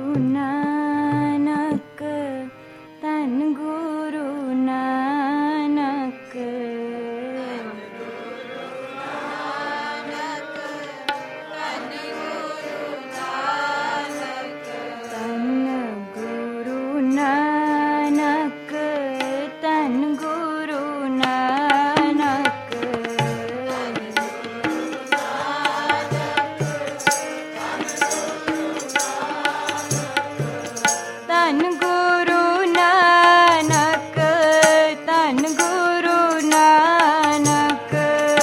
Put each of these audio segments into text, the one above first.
नानक तन गुरु नानक तन गुरु नानक तन गुरु नानक तन गुरु नानक तन गुरु नानक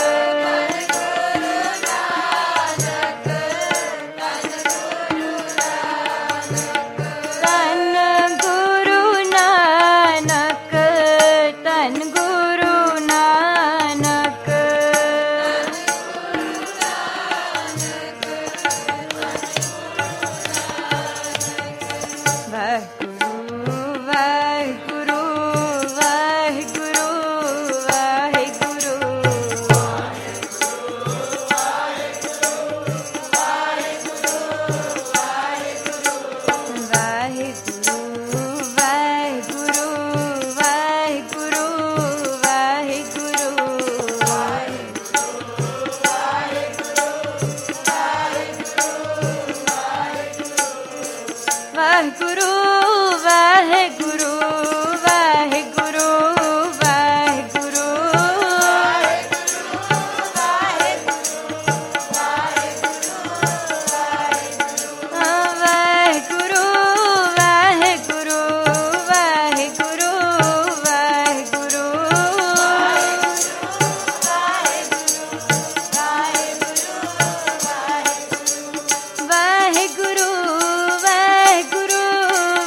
तन गुरु नानक तन गुरु नानक वाहिगुरु वाहिगुरु वाहिगुरु वाहिगुरु वाहिगुरु वाहिगुरु वाहिगुरु वाहिगुरु वाहिगुरु वाहिगुरु वाहिगुरु वाहिगुरु वाहिगुरु वाहिगुरु वाहिगुरु वाहिगुरु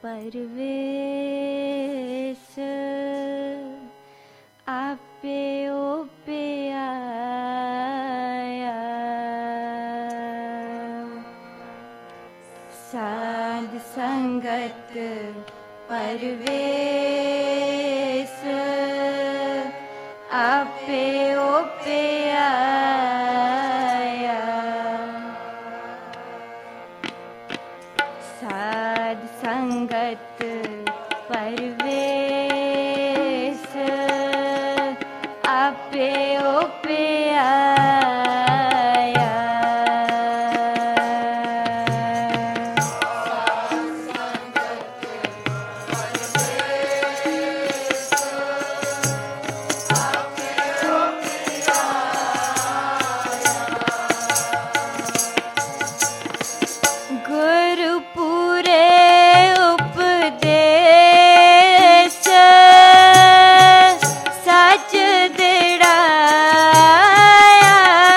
परवेश आपे ओपे आया। साध संगत परवेश आपे ओपे आया। साध संगत परवेश आपे ओपे आया। गुरुपुरे उपदेश सच दिड़ाया।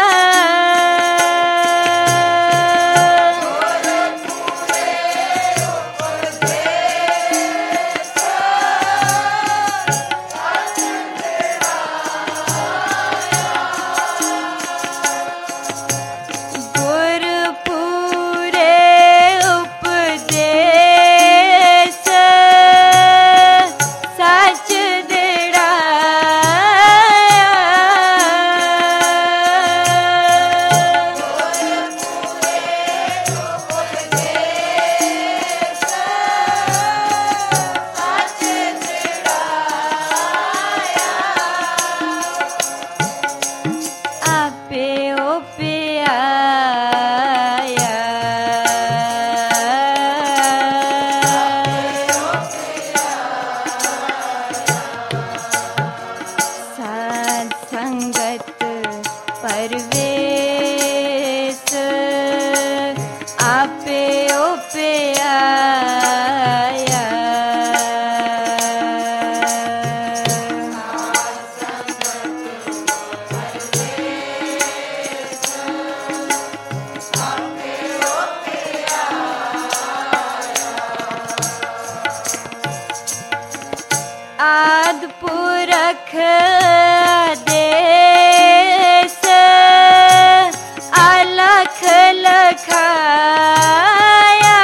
गुरुपुरे उपदेश सच आपे ओपे आया। साध संगत परवेश आपे ओपे आया। आदि पुरख आदेश अलख लखाया।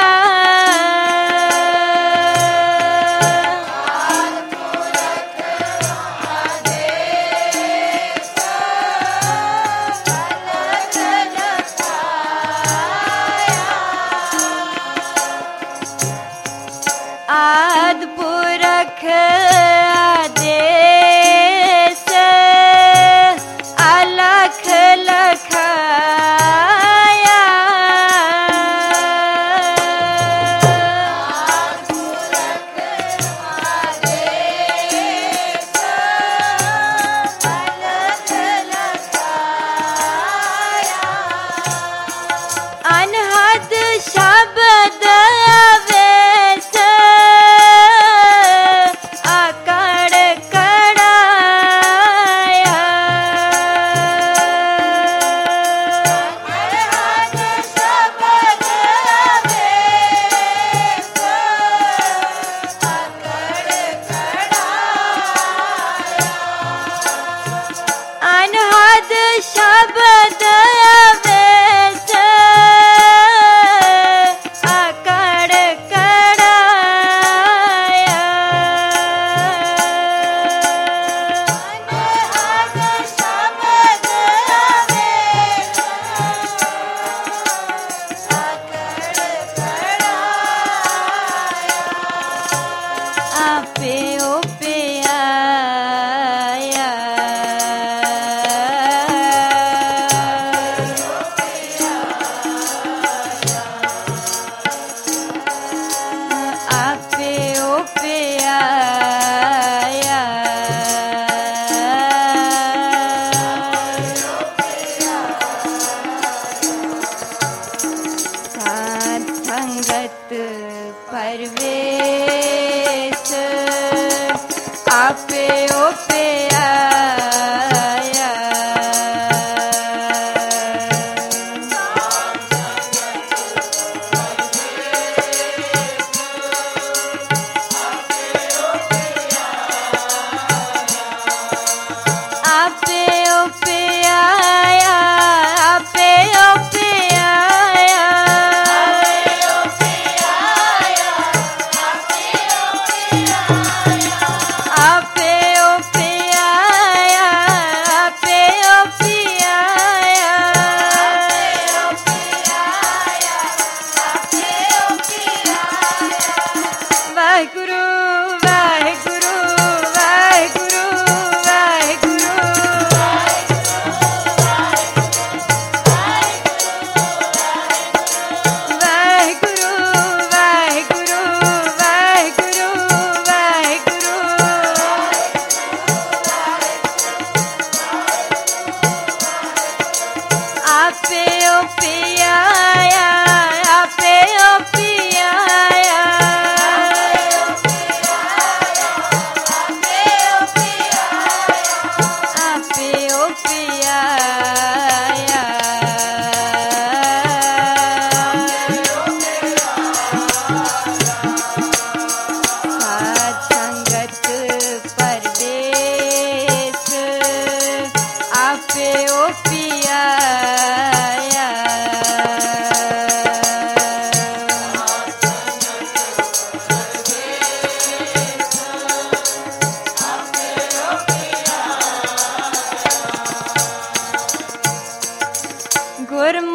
आदि पुरख आदेश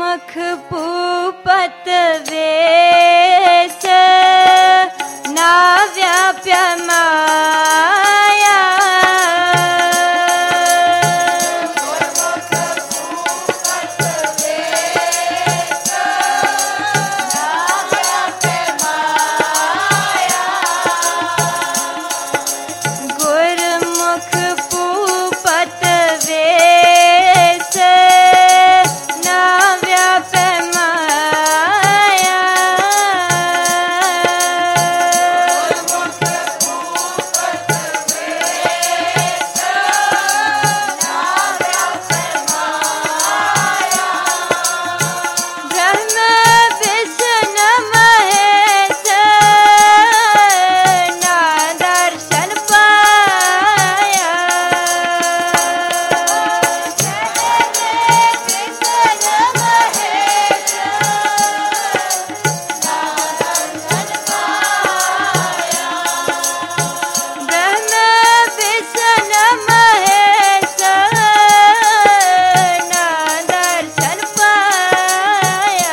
गुरमुख भूपत वेश ना व्याप्य माया। गुरमुख भूपत वेश ना व्याप्य माया। ब्रह्म विष्णु महेश ना दर्शन पाया। ब्रह्म विष्णु महेश ना दर्शन पाया।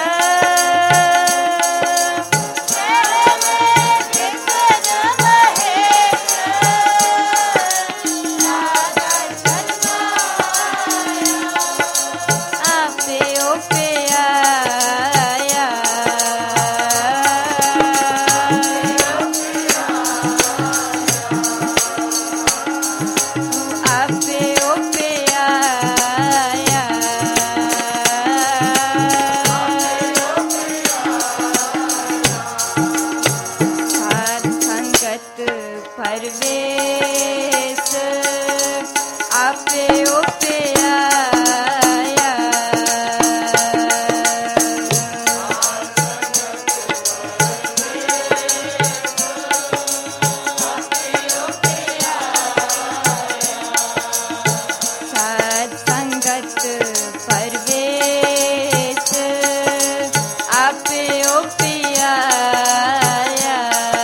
आपे ओपे आया। आपे ओपे आया। साध संगत परवेश आपे ओपे आया। साध संगत परवेश आपे ओपे आया।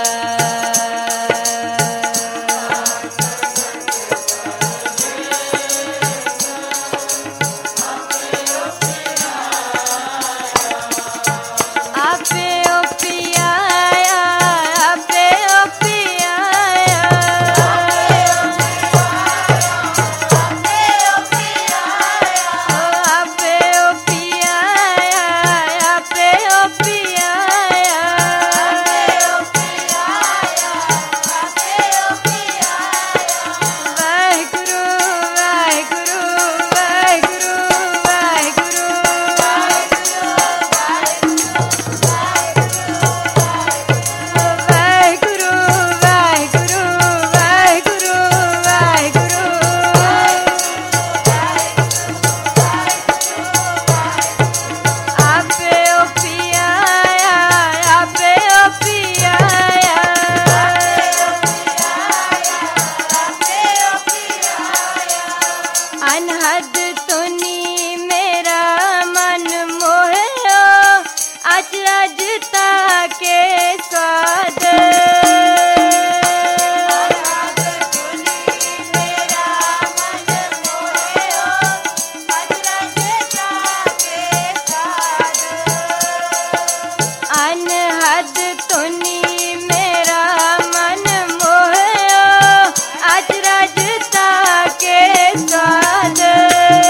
आपे ओपे आया। आपे ओपे आया। आपे ओपे आया। आपे ओपे आया। वाहिगुरु वाहिगुरु वाहिगुरु वाहिगुरु। वाहिगुरु वाहिगुरु वाहिगुरु वाहिगुरु। आपे ओपे आया। आपे ओपे आया। अनहद तुनी मेरा मन मोहयो अचरजता के स्वाद। अनहद तुनी मेरा मन मोहयो अचरजता के स्वाद।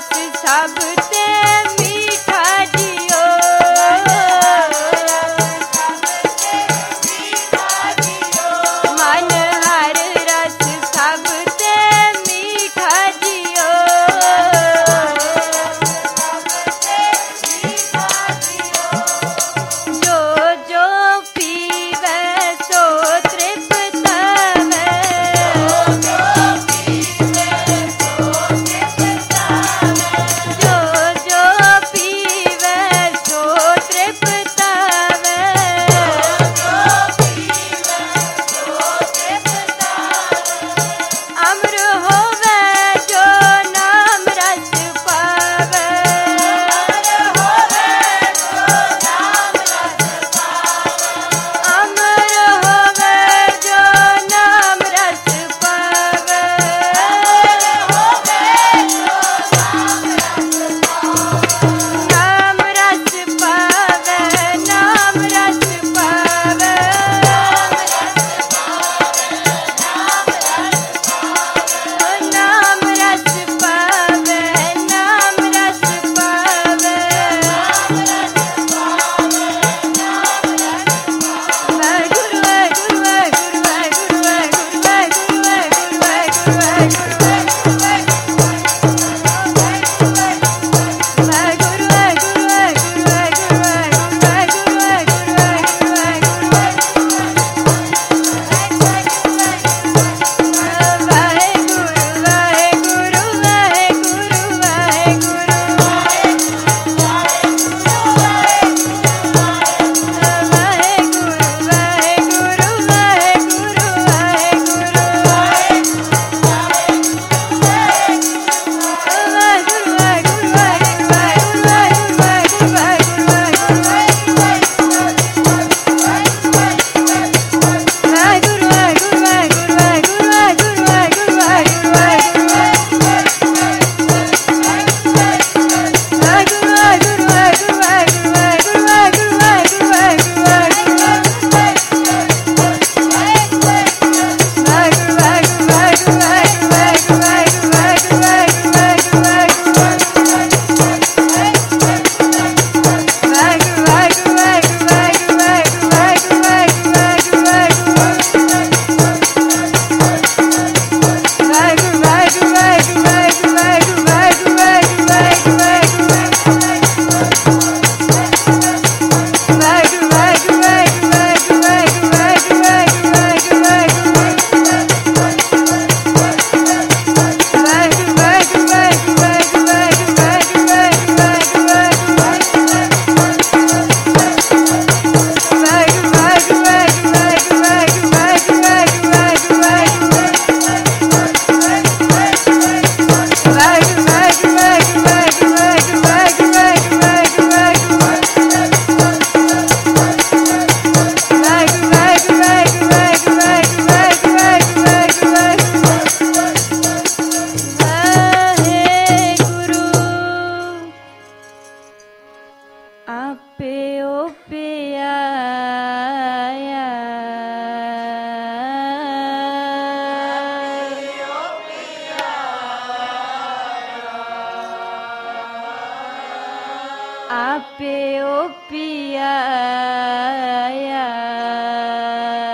रस सब ते मीठा जियो मन हर रस सब ते मीठा जियो जो जो पीवे सो तृप्त तवे जो जो पीवे सो तृप्त तवे अमर होवे जो नाम रस पावे अमर होवे जो नाम रस पावे नाम रस पावे नाम रस पावे नाम रस पावे नाम रस पावे वाहेगुरु वाहेगुरु वाहेगुरु वाहेगुरु वाहेगुरु वाहेगुरु वाहेगुरु आपे ओपे आया आपे ओपे आया